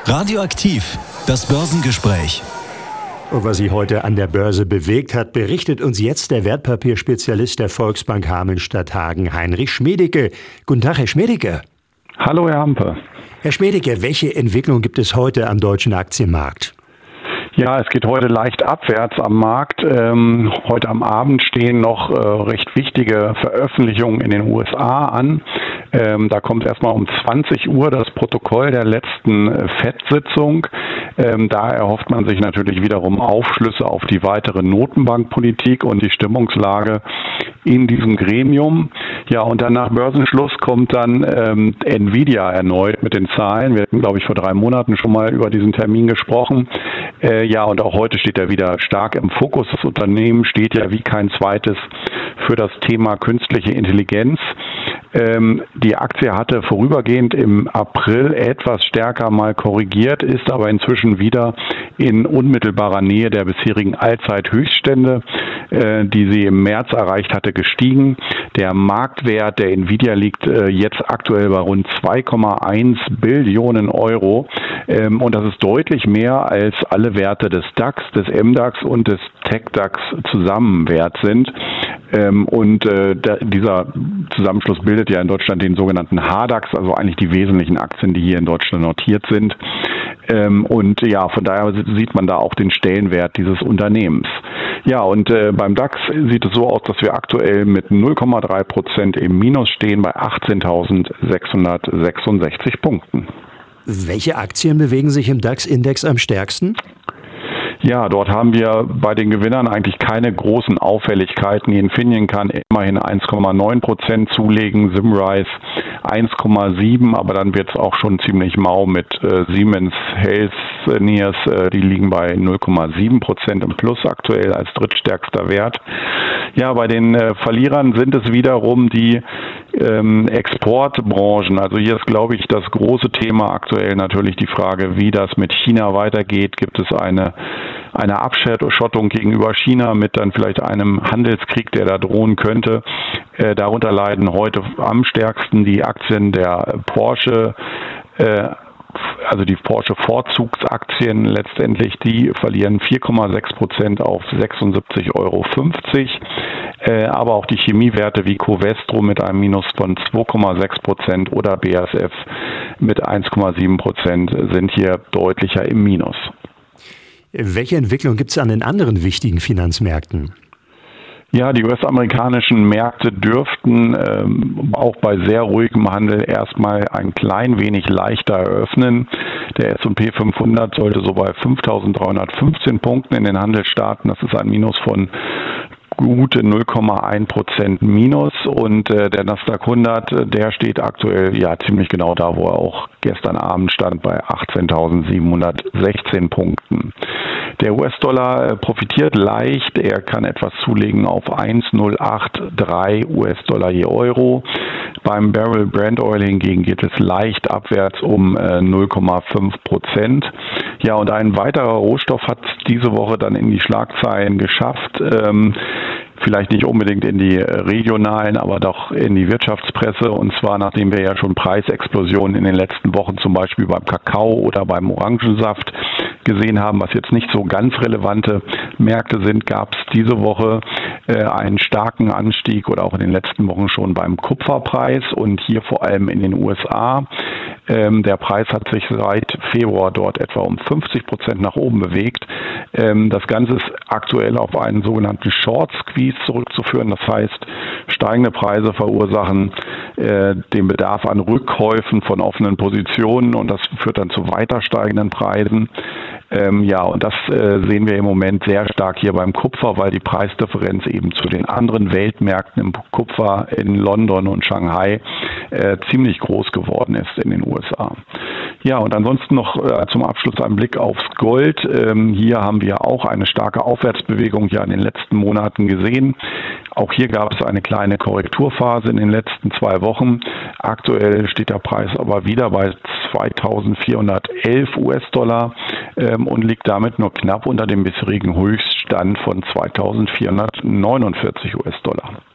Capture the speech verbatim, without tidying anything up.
Radioaktiv, das Börsengespräch. Und was Sie heute an der Börse bewegt hat, berichtet uns jetzt der Wertpapierspezialist der Volksbank Hameln-Stadthagen, Heinrich Schmedicke. Guten Tag, Herr Schmedicke. Hallo, Herr Hampe. Herr Schmedicke, welche Entwicklung gibt es heute am deutschen Aktienmarkt? Ja, es geht heute leicht abwärts am Markt. Ähm, heute am Abend stehen noch äh, recht wichtige Veröffentlichungen in den U S A an. Ähm, da kommt erstmal um zwanzig Uhr das Protokoll der letzten äh, Fed-Sitzung. Ähm, da erhofft man sich natürlich wiederum Aufschlüsse auf die weitere Notenbankpolitik und die Stimmungslage in diesem Gremium. Ja, und dann nach Börsenschluss kommt dann ähm, Nvidia erneut mit den Zahlen. Wir hatten, glaube ich, vor drei Monaten schon mal über diesen Termin gesprochen. Äh, ja, und auch heute steht er wieder stark im Fokus. Das Unternehmen steht ja wie kein zweites für das Thema künstliche Intelligenz. Ähm, die Aktie hatte vorübergehend im April etwas stärker mal korrigiert, ist aber inzwischen wieder in unmittelbarer Nähe der bisherigen Allzeithöchststände, äh, die sie im März erreicht hatte, gestiegen. Der Marktwert der Nvidia liegt äh, jetzt aktuell bei rund zwei Komma eins Billionen Euro. Ähm, und das ist deutlich mehr als alle Werte des DAX, des MDAX und des TechDAX zusammen wert sind. Ähm, und äh, da, dieser Zusammenschluss bildet ja in Deutschland den sogenannten H DAX, also eigentlich die wesentlichen Aktien, die hier in Deutschland notiert sind. Ähm, und ja, von daher sieht man da auch den Stellenwert dieses Unternehmens. Ja, und äh, beim DAX sieht es so aus, dass wir aktuell mit null Komma drei Prozent im Minus stehen bei achtzehntausendsechshundertsechsundsechzig Punkten. Welche Aktien bewegen sich im DAX-Index am stärksten? Ja, dort haben wir bei den Gewinnern eigentlich keine großen Auffälligkeiten. Die Infineon kann immerhin eins Komma neun Prozent zulegen, Symrise eins Komma sieben, aber dann wird es auch schon ziemlich mau mit äh, Siemens Healthineers, äh, die liegen bei null Komma sieben Prozent im Plus aktuell als drittstärkster Wert. Ja, bei den äh, Verlierern sind es wiederum die ähm, Exportbranchen. Also hier ist, glaube ich, das große Thema aktuell natürlich die Frage, wie das mit China weitergeht. Gibt es eine eine Abschottung gegenüber China mit dann vielleicht einem Handelskrieg, der da drohen könnte. Äh, darunter leiden heute am stärksten die Aktien der Porsche, äh, also die Porsche-Vorzugsaktien letztendlich, die verlieren vier Komma sechs Prozent auf sechsundsiebzig Euro fünfzig. Äh, aber auch die Chemiewerte wie Covestro mit einem Minus von zwei Komma sechs Prozent oder B A S F mit eins Komma sieben Prozent sind hier deutlicher im Minus. Welche Entwicklung gibt es an den anderen wichtigen Finanzmärkten? Ja, die U S-amerikanischen Märkte dürften ähm, auch bei sehr ruhigem Handel erstmal ein klein wenig leichter eröffnen. Der S und P fünfhundert sollte so bei fünftausenddreihundertfünfzehn Punkten in den Handel starten. Das ist ein Minus von gute null Komma eins Prozent Minus und äh, der Nasdaq hundert, der steht aktuell ja ziemlich genau da, wo er auch gestern Abend stand, bei achtzehntausendsiebenhundertsechzehn Punkten. Der U S-Dollar profitiert leicht, er kann etwas zulegen auf eins Komma null acht drei U S-Dollar je Euro. Beim Barrel Brent Oil hingegen geht es leicht abwärts um äh, null Komma fünf Prozent. Ja, und ein weiterer Rohstoff hat diese Woche dann in die Schlagzeilen geschafft. Ähm, Vielleicht nicht unbedingt in die regionalen, aber doch in die Wirtschaftspresse. Und zwar, nachdem wir ja schon Preisexplosionen in den letzten Wochen zum Beispiel beim Kakao oder beim Orangensaft gesehen haben, was jetzt nicht so ganz relevante Märkte sind, gab es diese Woche äh, einen starken Anstieg oder auch in den letzten Wochen schon beim Kupferpreis und hier vor allem in den U S A. Ähm, der Preis hat sich seit Februar dort etwa um fünfzig Prozent nach oben bewegt. Ähm, das Ganze ist aktuell auf einen sogenannten Short Squeeze zurückzuführen. Das heißt, steigende Preise verursachen äh, den Bedarf an Rückkäufen von offenen Positionen und das führt dann zu weiter steigenden Preisen. Ähm, ja, und das äh, sehen wir im Moment sehr stark hier beim Kupfer, weil die Preisdifferenz eben zu den anderen Weltmärkten im Kupfer in London und Shanghai äh, ziemlich groß geworden ist in den U S A. Ja, und ansonsten noch äh, zum Abschluss ein Blick aufs Gold. Ähm, hier haben wir auch eine starke Aufwärtsbewegung ja in den letzten Monaten gesehen. Auch hier gab es eine kleine Korrekturphase in den letzten zwei Wochen. Aktuell steht der Preis aber wieder bei zweitausendvierhundertelf U S-Dollar ähm, und liegt damit nur knapp unter dem bisherigen Höchststand von zweitausendvierhundertneunundvierzig U S-Dollar.